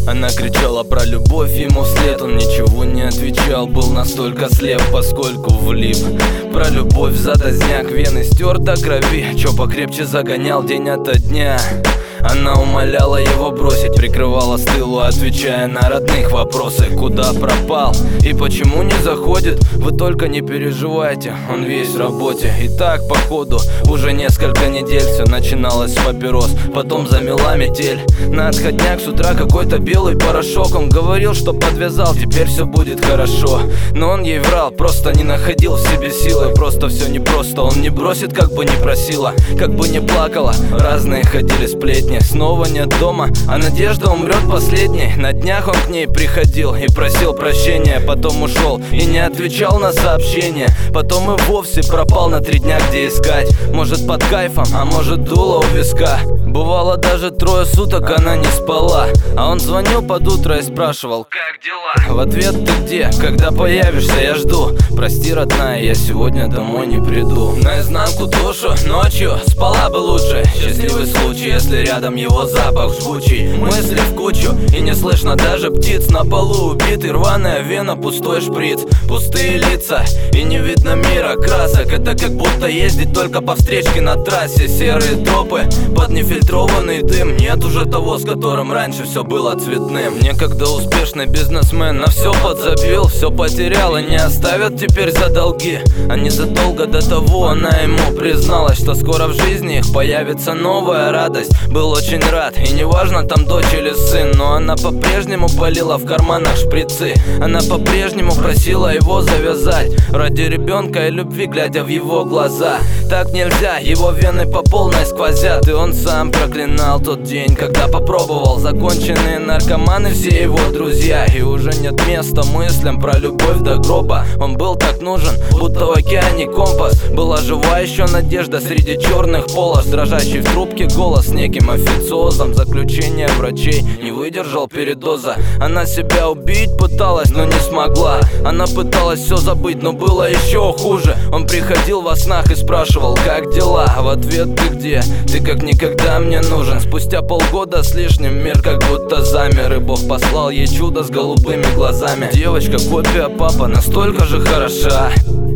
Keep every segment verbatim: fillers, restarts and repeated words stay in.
Она кричала про любовь ему вслед, он ничего не отвечал, был настолько слеп, поскольку влип. Про любовь затозняк, вены стер до крови, чё покрепче загонял день ото дня. Она умоляла его бросить, прикрывала с тылу, отвечая на родных вопросы: куда пропал и почему не заходит? Вы только не переживайте, он весь в работе. И так походу уже несколько недель все начиналось с папирос, потом замела метель. На отходняк с утра какой-то белый порошок. Он говорил, что подвязал, теперь все будет хорошо. Но он ей врал, просто не находил в себе силы. Просто все непросто, он не бросит, как бы не просила, как бы не плакала. Разные ходили сплетни, снова нет дома, а надежда умрет последней. На днях он к ней приходил и просил прощения, потом ушел и не отвечал на сообщения. Потом и вовсе пропал на три дня, где искать. Может под кайфом, а может дуло у виска. Бывало даже трое суток она не спала, а он звонил под утро и спрашивал: как дела? В ответ: ты где? Когда появишься, я жду. Прости, родная, я сегодня домой не приду. Наизнанку душу ночью спала бы лучше. Счастливый случай, если рядом его запах жгучий. Мысли в кучу и не слышно даже птиц. На полу убитый, рваная вена, пустой шприц. Пустые лица и не видно мира красок. Это как будто ездить только по встречке на трассе. Серые тропы под нефильтрованный дым. Нет уже того, с которым раньше все было цветным. Некогда успешный бизнесмен на все подзабил, все потерял и не оставят теперь за долги. А незадолго до того она ему призналась, что скоро в жизни их появится новая радость. Был очень рад, и неважно там дочь или сын, но она по-прежнему палила в карманах шприцы. Она по-прежнему просила его завязать ради ребенка и любви, глядя в его глаза. Так нельзя, его вены по полной сквозят. И он сам проклинал тот день, когда попробовал. Законченные наркоманы все его друзья, и уже нет места мыслям про любовь до гроба. Он был так нужен, будто в океане компас. Была жива еще надежда среди черных полос. Дрожащий в трубке голос с неким официозом. Заключение врачей: не выдержал передоза. Она себя убить пыталась, но не смогла. Она пыталась все забыть, но было еще хуже. Он приходил во снах и спрашивал: как дела? А в ответ: ты где? Ты как никогда мне нужен. Спустя полгода с лишним мир как будто замер, и Бог послал ей чудо с голубыми глазами. Девочка, копия папа, настолько же хороша.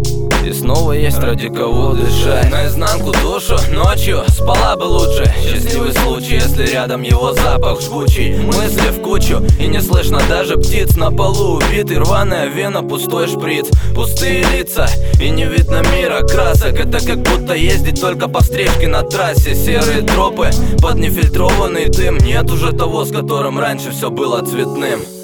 И снова есть ради кого дышать. Наизнанку душу ночью спала бы лучше. Счастливый случай, если рядом его запах жгучий. Мысли в кучу и не слышно даже птиц. На полу убитый, рваная вена, пустой шприц. Пустые лица и не видно мира красок. Это как будто ездить только по встречке на трассе. Серые тропы под нефильтрованный дым. Нет уже того, с которым раньше все было цветным.